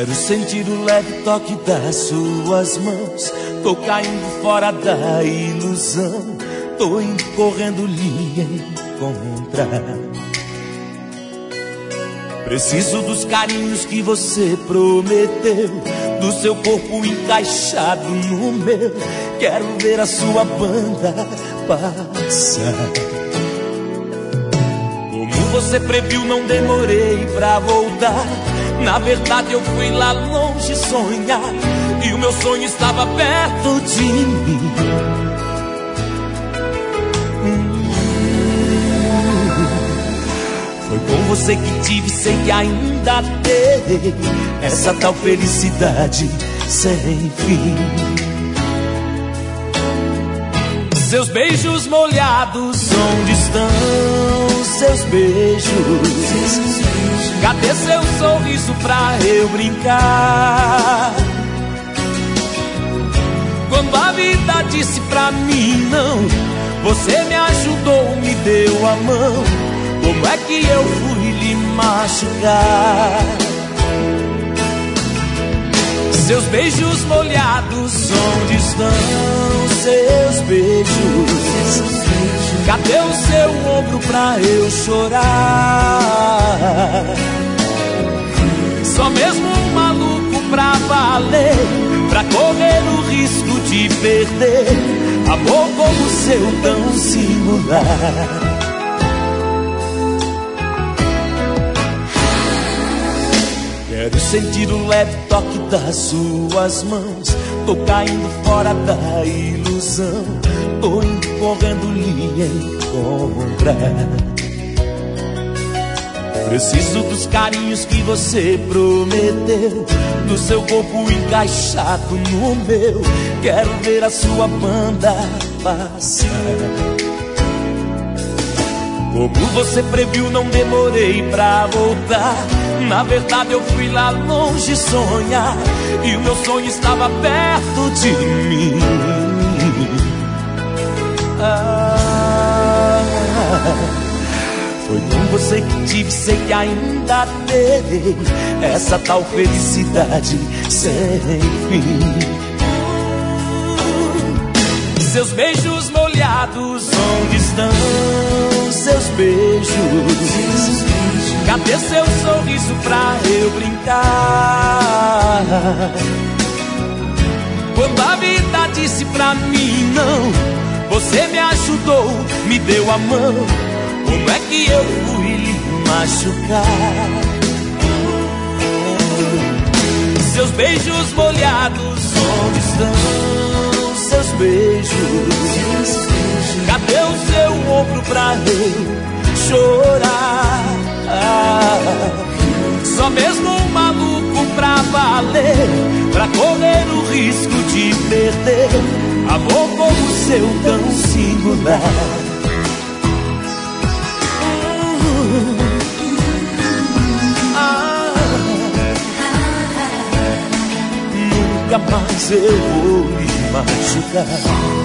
Quero sentir o leve toque das suas mãos. Tô caindo fora da ilusão. Tô indo correndo lhe encontrar. Preciso dos carinhos que você prometeu, do seu corpo encaixado no meu. Quero ver a sua banda passar. Como você previu, não demorei pra voltar. Na verdade eu fui lá longe sonhar, e o meu sonho estava perto de mim. Foi com você que tive, sei que ainda terei essa tal felicidade sem fim. Seus beijos molhados, onde estão seus beijos? Cadê seu sorriso pra eu brincar? Quando a vida disse pra mim não, você me ajudou, me deu a mão. Como é que eu fui lhe machucar? Seus beijos molhados, onde estão seus beijos? Cadê o seu ombro pra eu chorar? Só mesmo um maluco pra valer, pra correr o risco de perder amor como o seu tão singular. Quero sentir o leve toque das suas mãos. Tô caindo fora da ilusão. Tô indo correndo lhe encontrar. Preciso dos carinhos que você prometeu, do seu corpo encaixado no meu. Quero ver a sua banda passar. Como você previu, não demorei pra voltar. Na verdade eu fui lá longe sonhar, e o meu sonho estava perto de mim. Foi com você que tive, sei que ainda terei essa tal felicidade sem fim. Seus beijos molhados, onde estão seus beijos? Cadê seu sorriso pra eu brincar? Quando a vida disse pra mim não, você me ajudou, me deu a mão. Como é que eu fui lhe machucar? Seus beijos molhados, onde estão seus beijos? Cadê o seu ombro pra eu chorar? Só mesmo um maluco pra valer, pra correr o risco de perder amor como o seu tão singular. Nunca mais eu vou lhe machucar.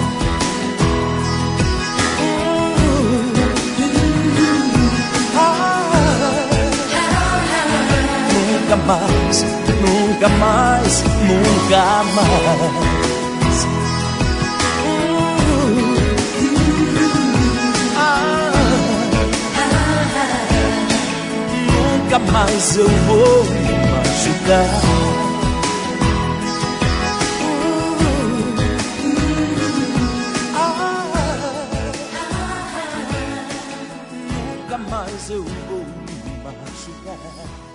Nunca mais, nunca mais, nunca mais. Nunca mais eu vou me machucar. Nunca mais eu vou me machucar.